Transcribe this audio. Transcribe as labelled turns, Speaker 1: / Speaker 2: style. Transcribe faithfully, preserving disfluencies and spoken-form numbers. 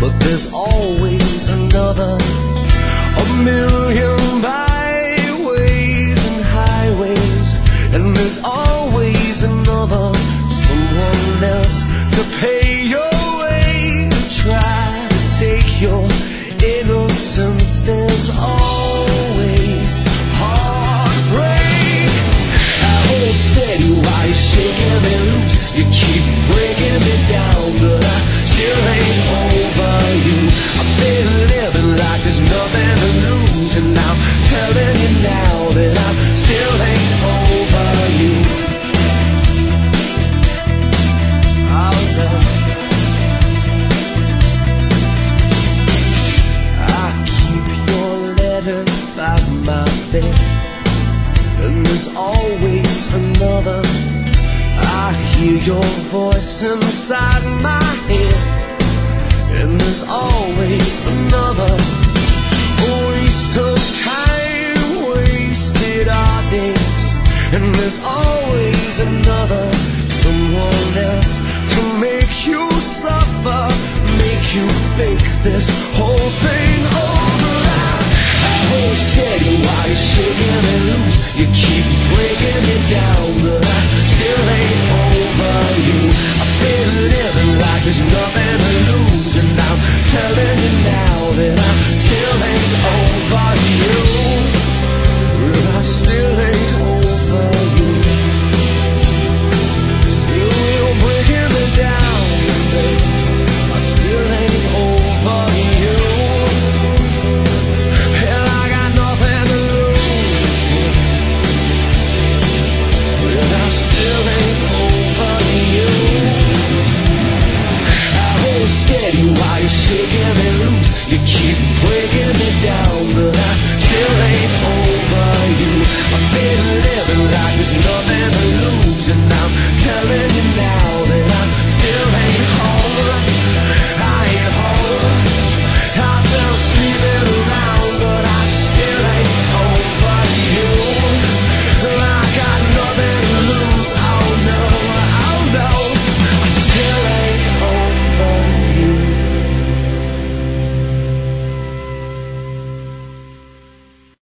Speaker 1: but there's always another. A million byways and highways, and there's always another. Someone else to pay your way, to try to take your innocence. There's always heartbreak. I hold steady while you're shaking me loose. You keep breaking me down, but I still ain't over you. I've been living like there's nothing to lose, and I'm telling you now that I still ain't over you. Oh, love. I keep your letters by my bed, and there's always another. I hear your voice inside my head, and there's always another. A waste of time, wasted our days, and there's always another. Someone else to make you suffer, make you think this whole thing over. I hold steady while you're shaking me loose. You keep breaking me down, but I still ain't over you. I've been living like there's nothing to lose, and I'm telling you now that I still ain't over you. Well, I still ain't over you. You're breaking me down, babe. I still ain't over you. And I got nothing to lose. Well, I still ain't over you. I hold steady while you're shaking me loose. You keep breaking me down, but I still ain't over you. I've been